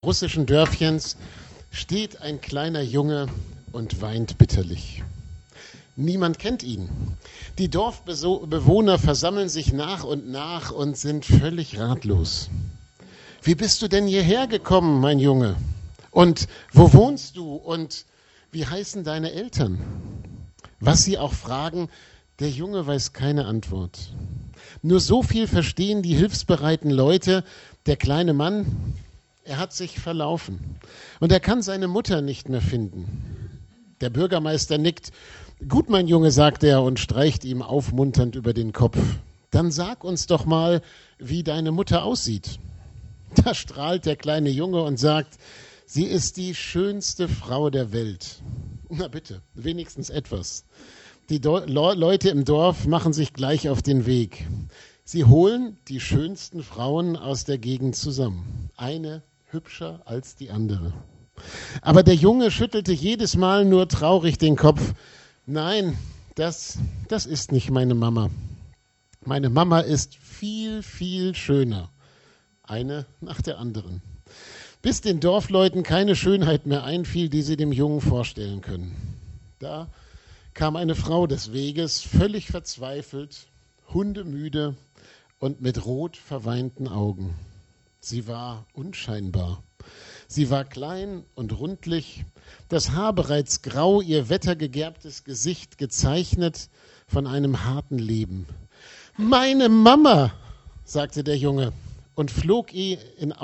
russischen Dörfchens steht ein kleiner Junge und weint bitterlich. Niemand kennt ihn. Die Dorfbewohner versammeln sich nach und sind völlig ratlos. Wie bist du denn hierher gekommen, mein Junge? Und wo wohnst du? Und wie heißen deine Eltern? Was sie auch fragen, der Junge weiß keine Antwort. Nur so viel verstehen die hilfsbereiten Leute. Der kleine Mann, er hat sich verlaufen und er kann seine Mutter nicht mehr finden. Der Bürgermeister nickt. Gut, mein Junge, sagt er und streicht ihm aufmunternd über den Kopf. Dann sag uns doch mal, wie deine Mutter aussieht. Da strahlt der kleine Junge und sagt, sie ist die schönste Frau der Welt. Na bitte, wenigstens etwas. Die Leute im Dorf machen sich gleich auf den Weg. Sie holen die schönsten Frauen aus der Gegend zusammen. Eine hübscher als die andere. Aber der Junge schüttelte jedes Mal nur traurig den Kopf. Nein, das ist nicht meine Mama. Meine Mama ist viel, viel schöner. Eine nach der anderen. Bis den Dorfleuten keine Schönheit mehr einfiel, die sie dem Jungen vorstellen können. Da kam eine Frau des Weges, völlig verzweifelt, hundemüde und mit rot verweinten Augen. Sie war unscheinbar. Sie war klein und rundlich, das Haar bereits grau, ihr wettergegerbtes Gesicht gezeichnet von einem harten Leben. »Meine Mama«, sagte der Junge und flog in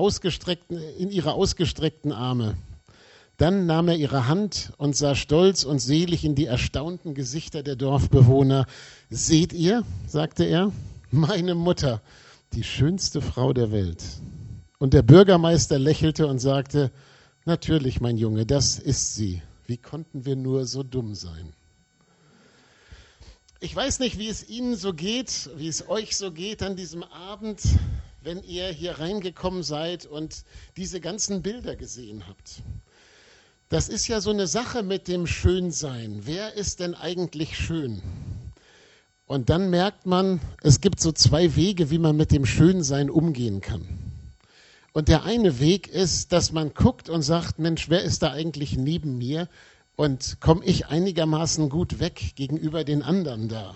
ihre ausgestreckten Arme. Dann nahm er ihre Hand und sah stolz und selig in die erstaunten Gesichter der Dorfbewohner. »Seht ihr«, sagte er, »meine Mutter, die schönste Frau der Welt.« Und der Bürgermeister lächelte und sagte, »Natürlich, mein Junge, das ist sie. Wie konnten wir nur so dumm sein?« Ich weiß nicht, wie es Ihnen so geht, wie es euch so geht an diesem Abend, wenn ihr hier reingekommen seid und diese ganzen Bilder gesehen habt. Das ist ja so eine Sache mit dem Schönsein. Wer ist denn eigentlich schön? Und dann merkt man, es gibt so zwei Wege, wie man mit dem Schönsein umgehen kann. Und der eine Weg ist, dass man guckt und sagt, Mensch, wer ist da eigentlich neben mir? Und komme ich einigermaßen gut weg gegenüber den anderen da?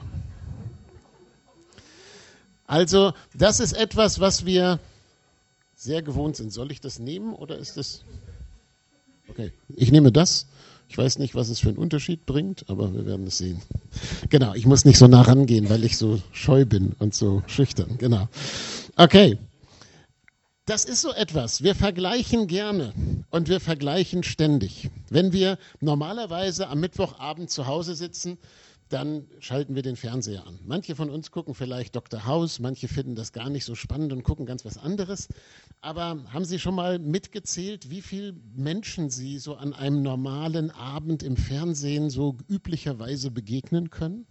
Also das ist etwas, was wir sehr gewohnt sind. Soll ich das nehmen oder ist das... Okay, ich nehme das. Ich weiß nicht, was es für einen Unterschied bringt, aber wir werden es sehen. Genau, ich muss nicht so nah rangehen, weil ich so scheu bin und so schüchtern. Genau. Okay. Das ist so etwas. Wir vergleichen gerne und wir vergleichen ständig. Wenn wir normalerweise am Mittwochabend zu Hause sitzen, dann schalten wir den Fernseher an. Manche von uns gucken vielleicht Dr. House, manche finden das gar nicht so spannend und gucken ganz was anderes. Aber haben Sie schon mal mitgezählt, wie viele Menschen Sie so an einem normalen Abend im Fernsehen so üblicherweise begegnen können?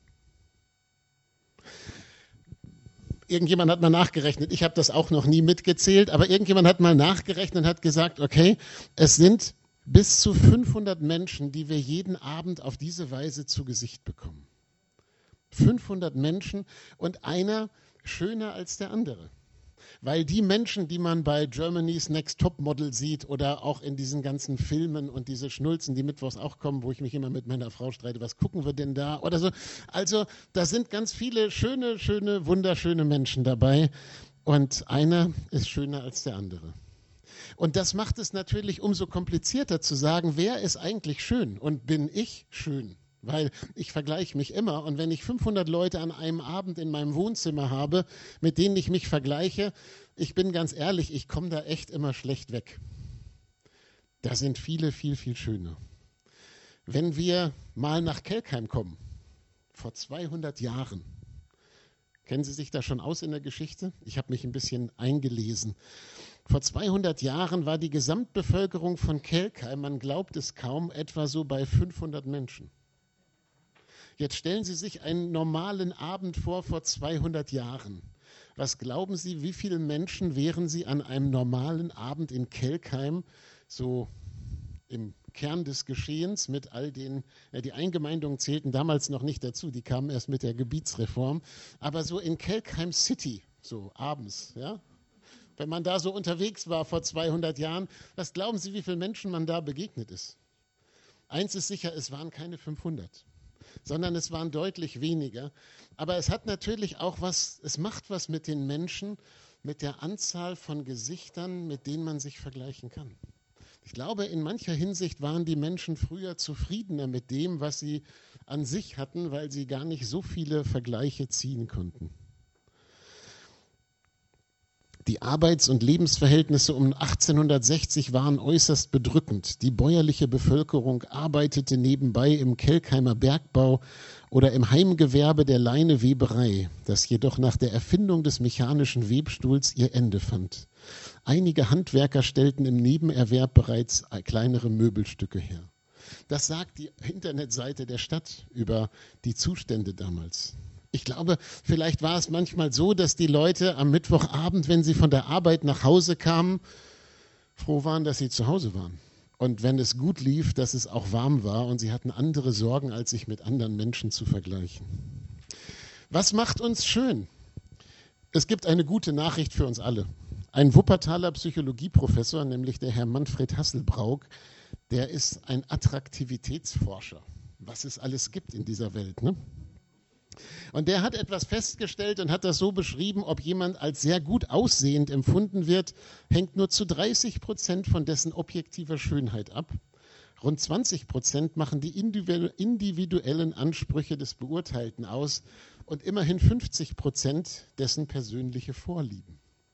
Irgendjemand hat mal nachgerechnet, ich habe das auch noch nie mitgezählt, aber irgendjemand hat mal nachgerechnet und hat gesagt, okay, es sind bis zu 500 Menschen, die wir jeden Abend auf diese Weise zu Gesicht bekommen. 500 Menschen und einer schöner als der andere. Weil die Menschen, die man bei Germany's Next Topmodel sieht oder auch in diesen ganzen Filmen und diese Schnulzen, die mittwochs auch kommen, wo ich mich immer mit meiner Frau streite, was gucken wir denn da oder so. Also da sind ganz viele schöne, wunderschöne Menschen dabei und einer ist schöner als der andere. Und das macht es natürlich umso komplizierter zu sagen, wer ist eigentlich schön und bin ich schön? Weil ich vergleiche mich immer und wenn ich 500 Leute an einem Abend in meinem Wohnzimmer habe, mit denen ich mich vergleiche, ich bin ganz ehrlich, ich komme da echt immer schlecht weg. Da sind viele, viel, viel schöner. Wenn wir mal nach Kelkheim kommen, vor 200 Jahren, kennen Sie sich da schon aus in der Geschichte? Ich habe mich ein bisschen eingelesen. Vor 200 Jahren war die Gesamtbevölkerung von Kelkheim, man glaubt es kaum, etwa so bei 500 Menschen. Jetzt stellen Sie sich einen normalen Abend vor 200 Jahren. Was glauben Sie, wie viele Menschen wären Sie an einem normalen Abend in Kelkheim, so im Kern des Geschehens mit all den, die Eingemeindungen zählten damals noch nicht dazu, die kamen erst mit der Gebietsreform, aber so in Kelkheim City, so abends, ja, Wenn man da so unterwegs war vor 200 Jahren, was glauben Sie, wie vielen Menschen man da begegnet ist? Eins ist sicher, es waren keine 500, sondern es waren deutlich weniger. Aber es hat natürlich auch was, es macht was mit den Menschen, mit der Anzahl von Gesichtern, mit denen man sich vergleichen kann. Ich glaube, in mancher Hinsicht waren die Menschen früher zufriedener mit dem, was sie an sich hatten, weil sie gar nicht so viele Vergleiche ziehen konnten. Die Arbeits- und Lebensverhältnisse um 1860 waren äußerst bedrückend. Die bäuerliche Bevölkerung arbeitete nebenbei im Kelkheimer Bergbau oder im Heimgewerbe der Leineweberei, das jedoch nach der Erfindung des mechanischen Webstuhls ihr Ende fand. Einige Handwerker stellten im Nebenerwerb bereits kleinere Möbelstücke her. Das sagt die Internetseite der Stadt über die Zustände damals. Ich glaube, vielleicht war es manchmal so, dass die Leute am Mittwochabend, wenn sie von der Arbeit nach Hause kamen, froh waren, dass sie zu Hause waren. Und wenn es gut lief, dass es auch warm war und sie hatten andere Sorgen, als sich mit anderen Menschen zu vergleichen. Was macht uns schön? Es gibt eine gute Nachricht für uns alle. Ein Wuppertaler Psychologieprofessor, nämlich der Herr Manfred Hasselbrauk, der ist ein Attraktivitätsforscher, was es alles gibt in dieser Welt, ne? Und der hat etwas festgestellt und hat das so beschrieben, ob jemand als sehr gut aussehend empfunden wird, hängt nur zu 30% von dessen objektiver Schönheit ab. Rund 20% machen die individuellen Ansprüche des Beurteilten aus und immerhin 50% dessen persönliche Vorlieben.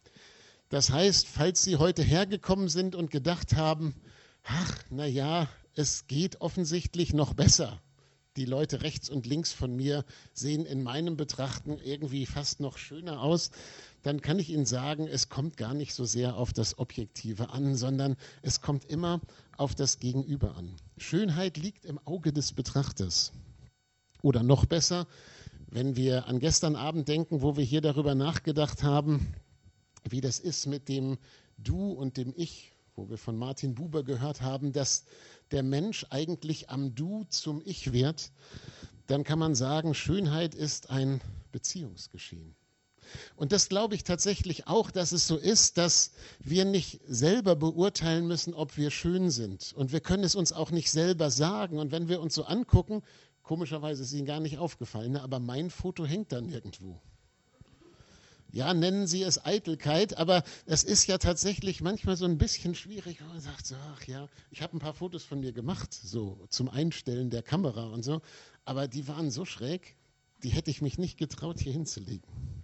Das heißt, falls Sie heute hergekommen sind und gedacht haben, ach, naja, es geht offensichtlich noch besser. Die Leute rechts und links von mir sehen in meinem Betrachten irgendwie fast noch schöner aus, dann kann ich Ihnen sagen, es kommt gar nicht so sehr auf das Objektive an, sondern es kommt immer auf das Gegenüber an. Schönheit liegt im Auge des Betrachters. Oder noch besser, wenn wir an gestern Abend denken, wo wir hier darüber nachgedacht haben, wie das ist mit dem Du und dem Ich, wo wir von Martin Buber gehört haben, dass der Mensch eigentlich am Du zum Ich wird, dann kann man sagen, Schönheit ist ein Beziehungsgeschehen. Und das glaube ich tatsächlich auch, dass es so ist, dass wir nicht selber beurteilen müssen, ob wir schön sind. Und wir können es uns auch nicht selber sagen. Und wenn wir uns so angucken, komischerweise ist Ihnen gar nicht aufgefallen, ne? Aber mein Foto hängt da nirgendwo. Ja, nennen Sie es Eitelkeit, aber es ist ja tatsächlich manchmal so ein bisschen schwierig, wenn man sagt, so, ach ja, ich habe ein paar Fotos von mir gemacht, so zum Einstellen der Kamera und so, aber die waren so schräg, die hätte ich mich nicht getraut, hier hinzulegen.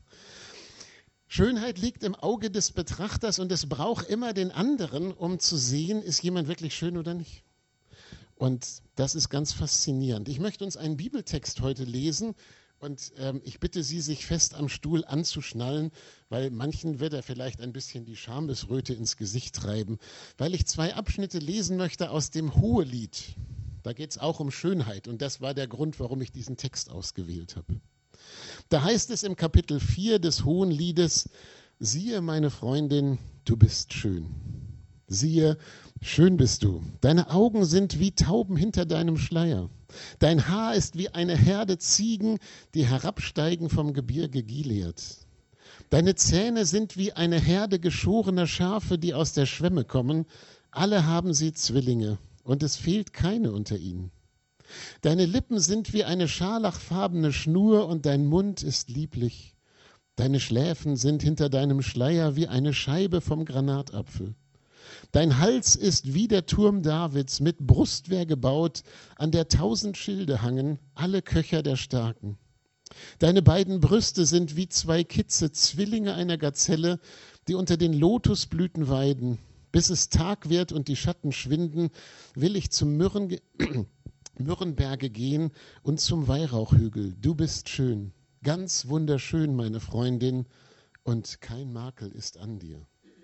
Schönheit liegt im Auge des Betrachters und es braucht immer den anderen, um zu sehen, ist jemand wirklich schön oder nicht. Und das ist ganz faszinierend. Ich möchte uns einen Bibeltext heute lesen. Und ich bitte Sie, sich fest am Stuhl anzuschnallen, weil manchen wird er vielleicht ein bisschen die Schamesröte ins Gesicht treiben, weil ich 2 Abschnitte lesen möchte aus dem Hohelied. Da geht es auch um Schönheit und das war der Grund, warum ich diesen Text ausgewählt habe. Da heißt es im Kapitel 4 des Hohenliedes, siehe meine Freundin, du bist schön. Siehe, schön bist du. Deine Augen sind wie Tauben hinter deinem Schleier. Dein Haar ist wie eine Herde Ziegen, die herabsteigen vom Gebirge Gilead. Deine Zähne sind wie eine Herde geschorener Schafe, die aus der Schwemme kommen. Alle haben sie Zwillinge, und es fehlt keine unter ihnen. Deine Lippen sind wie eine scharlachfarbene Schnur, und dein Mund ist lieblich. Deine Schläfen sind hinter deinem Schleier wie eine Scheibe vom Granatapfel. Dein Hals ist wie der Turm Davids, mit Brustwehr gebaut, an der 1000 Schilde hangen, alle Köcher der Starken. Deine beiden Brüste sind wie 2 Kitze, Zwillinge einer Gazelle, die unter den Lotusblüten weiden. Bis es Tag wird und die Schatten schwinden, will ich zum Myrrenberge gehen und zum Weihrauchhügel. Du bist schön, ganz wunderschön, meine Freundin, und kein Makel ist an dir.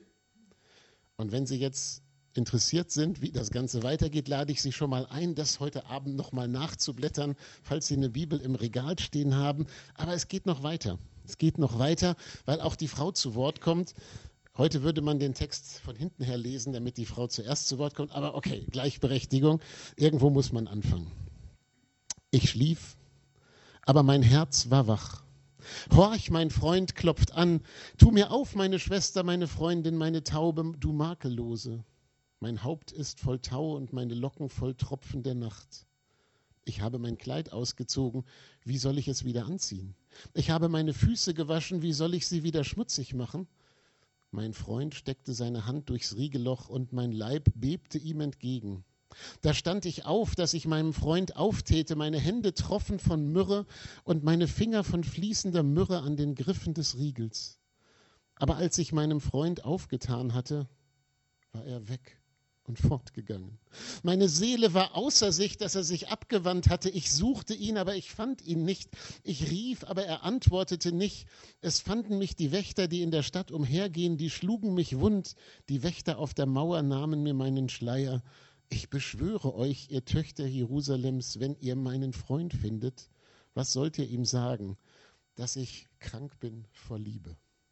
Und wenn Sie jetzt interessiert sind, wie das Ganze weitergeht, lade ich Sie schon mal ein, das heute Abend noch mal nachzublättern, falls Sie eine Bibel im Regal stehen haben. Aber es geht noch weiter. Es geht noch weiter, weil auch die Frau zu Wort kommt. Heute würde man den Text von hinten her lesen, damit die Frau zuerst zu Wort kommt. Aber okay, Gleichberechtigung. Irgendwo muss man anfangen. Ich schlief, aber mein Herz war wach. Horch, mein Freund klopft an. Tu mir auf, meine Schwester, meine Freundin, meine Taube, du Makellose. Mein Haupt ist voll Tau und meine Locken voll Tropfen der Nacht. Ich habe mein Kleid ausgezogen, wie soll ich es wieder anziehen? Ich habe meine Füße gewaschen, wie soll ich sie wieder schmutzig machen? Mein Freund steckte seine Hand durchs Riegelloch und mein Leib bebte ihm entgegen. Da stand ich auf, dass ich meinem Freund auftäte, meine Hände troffen von Myrrhe und meine Finger von fließender Myrrhe an den Griffen des Riegels. Aber als ich meinem Freund aufgetan hatte, war er weg und fortgegangen. Meine Seele war außer sich, dass er sich abgewandt hatte. Ich suchte ihn, aber ich fand ihn nicht. Ich rief, aber er antwortete nicht. Es fanden mich die Wächter, die in der Stadt umhergehen, die schlugen mich wund. Die Wächter auf der Mauer nahmen mir meinen Schleier. Ich beschwöre euch, ihr Töchter Jerusalems, wenn ihr meinen Freund findet, was sollt ihr ihm sagen? Dass ich krank bin vor Liebe.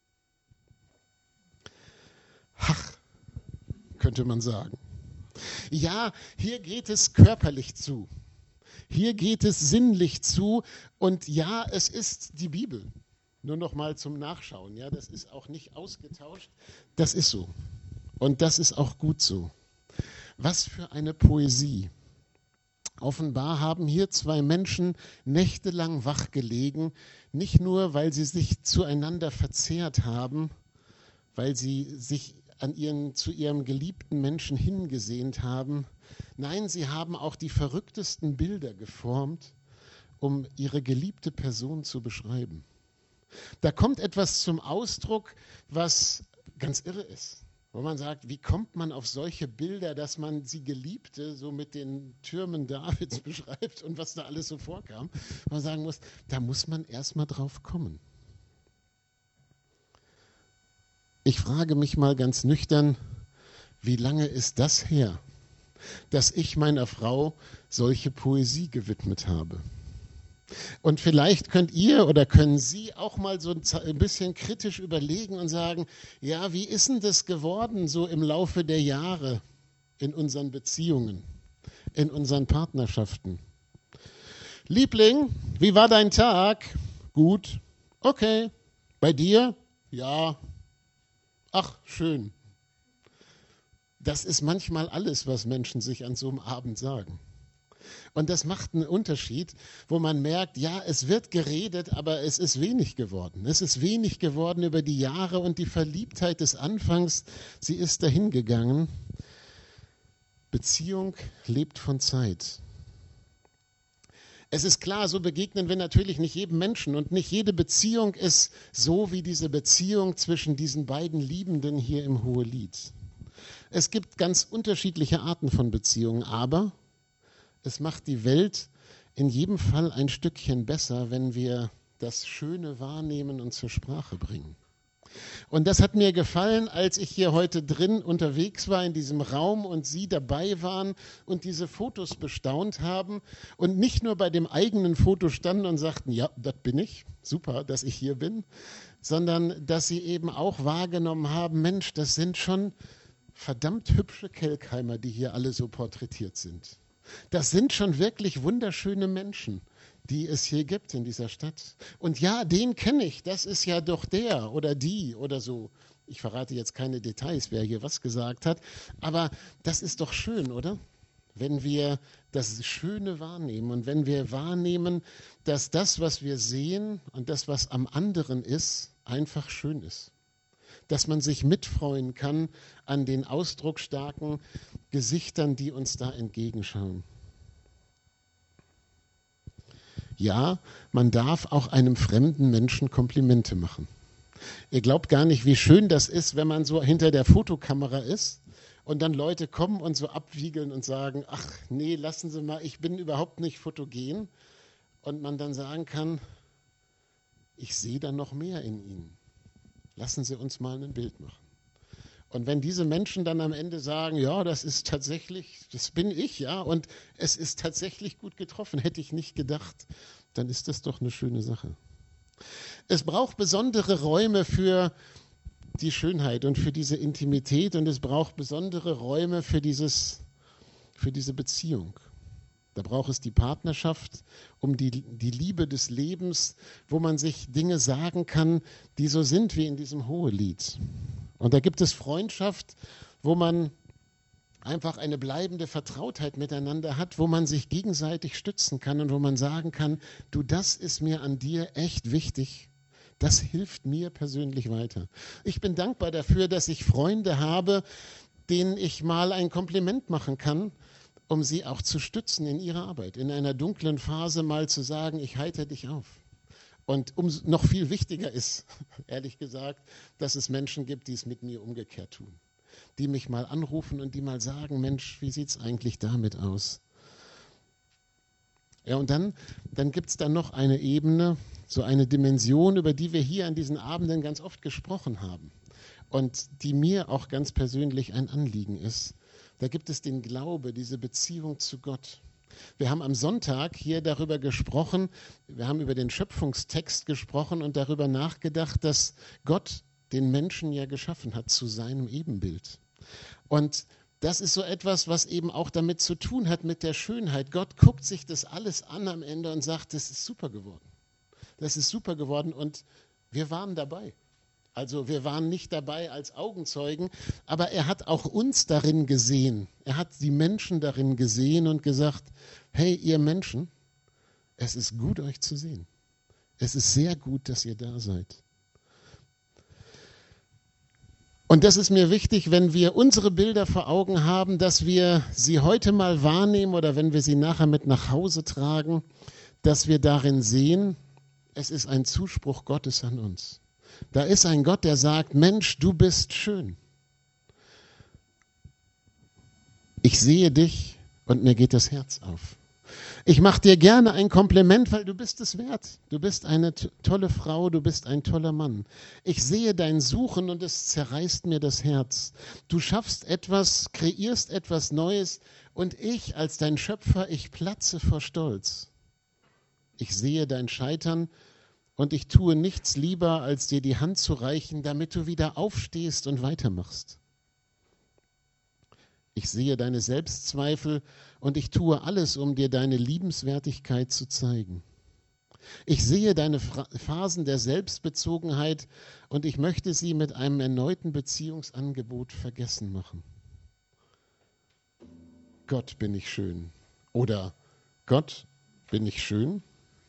Ach, könnte man sagen. Ja, hier geht es körperlich zu. Hier geht es sinnlich zu. Und ja, es ist die Bibel. Nur noch mal zum Nachschauen. Ja, das ist auch nicht ausgetauscht. Das ist so. Und das ist auch gut so. Was für eine Poesie. Offenbar haben hier zwei Menschen nächtelang wachgelegen, nicht nur, weil sie sich zueinander verzehrt haben, weil sie sich zu ihrem geliebten Menschen hingesehnt haben. Nein, sie haben auch die verrücktesten Bilder geformt, um ihre geliebte Person zu beschreiben. Da kommt etwas zum Ausdruck, was ganz irre ist. Wo man sagt, wie kommt man auf solche Bilder, dass man sie Geliebte so mit den Türmen Davids beschreibt und was da alles so vorkam. Man sagen muss, da muss man erst mal drauf kommen. Ich frage mich mal ganz nüchtern, wie lange ist das her, dass ich meiner Frau solche Poesie gewidmet habe? Und vielleicht könnt ihr oder können Sie auch mal so ein bisschen kritisch überlegen und sagen, ja, wie ist denn das geworden so im Laufe der Jahre in unseren Beziehungen, in unseren Partnerschaften? Liebling, wie war dein Tag? Gut. Okay. Bei dir? Ja. Ach, schön. Das ist manchmal alles, was Menschen sich an so einem Abend sagen. Und das macht einen Unterschied, wo man merkt, ja, es wird geredet, aber es ist wenig geworden. Es ist wenig geworden über die Jahre und die Verliebtheit des Anfangs, sie ist dahingegangen. Beziehung lebt von Zeit. Es ist klar, so begegnen wir natürlich nicht jedem Menschen und nicht jede Beziehung ist so wie diese Beziehung zwischen diesen beiden Liebenden hier im Hohelied. Es gibt ganz unterschiedliche Arten von Beziehungen, aber es macht die Welt in jedem Fall ein Stückchen besser, wenn wir das Schöne wahrnehmen und zur Sprache bringen. Und das hat mir gefallen, als ich hier heute drin unterwegs war in diesem Raum und Sie dabei waren und diese Fotos bestaunt haben und nicht nur bei dem eigenen Foto standen und sagten, ja, das bin ich, super, dass ich hier bin, sondern dass Sie eben auch wahrgenommen haben, Mensch, das sind schon verdammt hübsche Kelkheimer, die hier alle so porträtiert sind. Das sind schon wirklich wunderschöne Menschen, die es hier gibt in dieser Stadt. Und ja, den kenne ich, das ist ja doch der oder die oder so. Ich verrate jetzt keine Details, wer hier was gesagt hat, aber das ist doch schön, oder? Wenn wir das Schöne wahrnehmen und wenn wir wahrnehmen, dass das, was wir sehen und das, was am anderen ist, einfach schön ist. Dass man sich mitfreuen kann an den ausdrucksstarken Gesichtern, die uns da entgegenschauen. Ja, man darf auch einem fremden Menschen Komplimente machen. Ihr glaubt gar nicht, wie schön das ist, wenn man so hinter der Fotokamera ist und dann Leute kommen und so abwiegeln und sagen, ach nee, lassen Sie mal, ich bin überhaupt nicht fotogen. Und man dann sagen kann, ich sehe da noch mehr in Ihnen. Lassen Sie uns mal ein Bild machen. Und wenn diese Menschen dann am Ende sagen, ja, das ist tatsächlich, das bin ich, ja, und es ist tatsächlich gut getroffen, hätte ich nicht gedacht, dann ist das doch eine schöne Sache. Es braucht besondere Räume für die Schönheit und für diese Intimität und es braucht besondere Räume für diese Beziehung. Da braucht es die Partnerschaft, um die Liebe des Lebens, wo man sich Dinge sagen kann, die so sind wie in diesem Hohelied. Und da gibt es Freundschaft, wo man einfach eine bleibende Vertrautheit miteinander hat, wo man sich gegenseitig stützen kann und wo man sagen kann, du, das ist mir an dir echt wichtig. Das hilft mir persönlich weiter. Ich bin dankbar dafür, dass ich Freunde habe, denen ich mal ein Kompliment machen kann, um sie auch zu stützen in ihrer Arbeit. In einer dunklen Phase mal zu sagen, ich heitere dich auf. Und noch viel wichtiger ist, ehrlich gesagt, dass es Menschen gibt, die es mit mir umgekehrt tun. Die mich mal anrufen und die mal sagen, Mensch, wie sieht es eigentlich damit aus? Ja, und dann gibt es da noch eine Ebene, so eine Dimension, über die wir hier an diesen Abenden ganz oft gesprochen haben und die mir auch ganz persönlich ein Anliegen ist. Da gibt es den Glaube, diese Beziehung zu Gott. Wir haben am Sonntag hier darüber gesprochen, wir haben über den Schöpfungstext gesprochen und darüber nachgedacht, dass Gott den Menschen ja geschaffen hat zu seinem Ebenbild. Und das ist so etwas, was eben auch damit zu tun hat mit der Schönheit. Gott guckt sich das alles an am Ende und sagt, das ist super geworden. Das ist super geworden und wir waren dabei. Also wir waren nicht dabei als Augenzeugen, aber er hat auch uns darin gesehen. Er hat die Menschen darin gesehen und gesagt, hey ihr Menschen, es ist gut euch zu sehen. Es ist sehr gut, dass ihr da seid. Und das ist mir wichtig, wenn wir unsere Bilder vor Augen haben, dass wir sie heute mal wahrnehmen oder wenn wir sie nachher mit nach Hause tragen, dass wir darin sehen, es ist ein Zuspruch Gottes an uns. Da ist ein Gott, der sagt, Mensch, du bist schön. Ich sehe dich und mir geht das Herz auf. Ich mache dir gerne ein Kompliment, weil du bist es wert. Du bist eine tolle Frau, du bist ein toller Mann. Ich sehe dein Suchen und es zerreißt mir das Herz. Du schaffst etwas, kreierst etwas Neues und ich als dein Schöpfer, ich platze vor Stolz. Ich sehe dein Scheitern und ich tue nichts lieber, als dir die Hand zu reichen, damit du wieder aufstehst und weitermachst. Ich sehe deine Selbstzweifel und ich tue alles, um dir deine Liebenswertigkeit zu zeigen. Ich sehe deine Phasen der Selbstbezogenheit und ich möchte sie mit einem erneuten Beziehungsangebot vergessen machen. Gott, bin ich schön. Oder Gott, bin ich schön?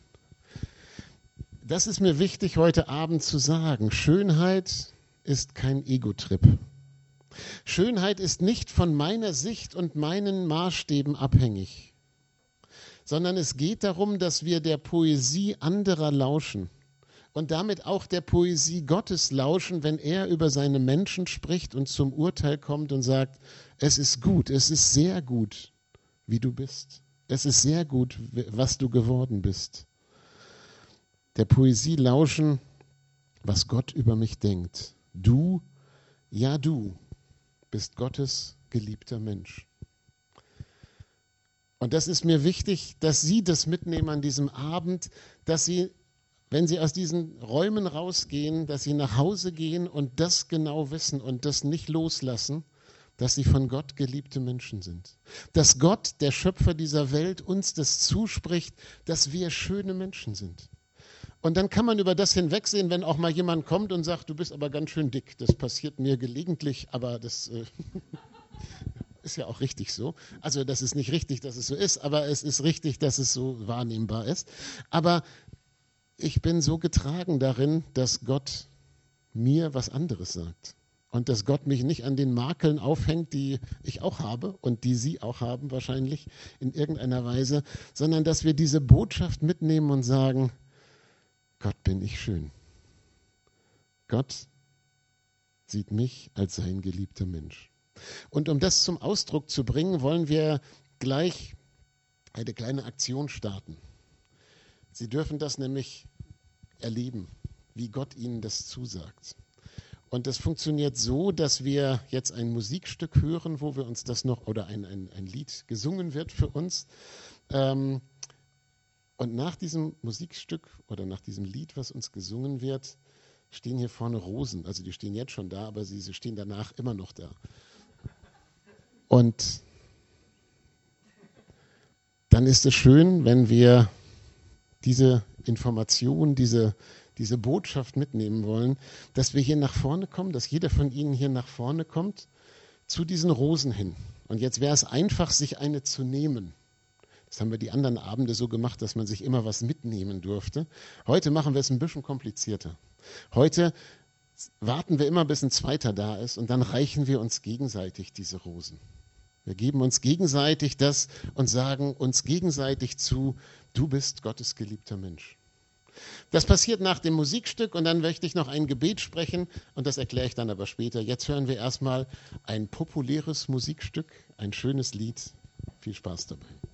Das ist mir wichtig, heute Abend zu sagen. Schönheit ist kein Ego-Trip. Schönheit ist nicht von meiner Sicht und meinen Maßstäben abhängig, sondern es geht darum, dass wir der Poesie anderer lauschen und damit auch der Poesie Gottes lauschen, wenn er über seine Menschen spricht und zum Urteil kommt und sagt, es ist gut, es ist sehr gut, wie du bist. Es ist sehr gut, was du geworden bist. Der Poesie lauschen, was Gott über mich denkt. Du, ja du, bist Gottes geliebter Mensch. Und das ist mir wichtig, dass Sie das mitnehmen an diesem Abend, dass Sie, wenn Sie aus diesen Räumen rausgehen, dass Sie nach Hause gehen und das genau wissen und das nicht loslassen, dass Sie von Gott geliebte Menschen sind. Dass Gott, der Schöpfer dieser Welt, uns das zuspricht, dass wir schöne Menschen sind. Und dann kann man über das hinwegsehen, wenn auch mal jemand kommt und sagt, du bist aber ganz schön dick. Das passiert mir gelegentlich, aber das ist ja auch richtig so. Also das ist nicht richtig, dass es so ist, aber es ist richtig, dass es so wahrnehmbar ist. Aber ich bin so getragen darin, dass Gott mir was anderes sagt. Und dass Gott mich nicht an den Makeln aufhängt, die ich auch habe und die Sie auch haben wahrscheinlich in irgendeiner Weise, sondern dass wir diese Botschaft mitnehmen und sagen, Gott, bin ich schön. Gott sieht mich als sein geliebter Mensch. Und um das zum Ausdruck zu bringen, wollen wir gleich eine kleine Aktion starten. Sie dürfen das nämlich erleben, wie Gott Ihnen das zusagt. Und das funktioniert so, dass wir jetzt ein Musikstück hören, wo wir uns das noch, oder ein Lied gesungen wird für uns. Und nach diesem Musikstück oder nach diesem Lied, was uns gesungen wird, stehen hier vorne Rosen. Also die stehen jetzt schon da, aber sie stehen danach immer noch da. Und dann ist es schön, wenn wir diese Information, diese Botschaft mitnehmen wollen, dass wir hier nach vorne kommen, dass jeder von Ihnen hier nach vorne kommt, zu diesen Rosen hin. Und jetzt wäre es einfach, sich eine zu nehmen. Das haben wir die anderen Abende so gemacht, dass man sich immer was mitnehmen durfte. Heute machen wir es ein bisschen komplizierter. Heute warten wir immer, bis ein Zweiter da ist und dann reichen wir uns gegenseitig diese Rosen. Wir geben uns gegenseitig das und sagen uns gegenseitig zu, du bist Gottes geliebter Mensch. Das passiert nach dem Musikstück und dann möchte ich noch ein Gebet sprechen und das erkläre ich dann aber später. Jetzt hören wir erstmal ein populäres Musikstück, ein schönes Lied. Viel Spaß dabei.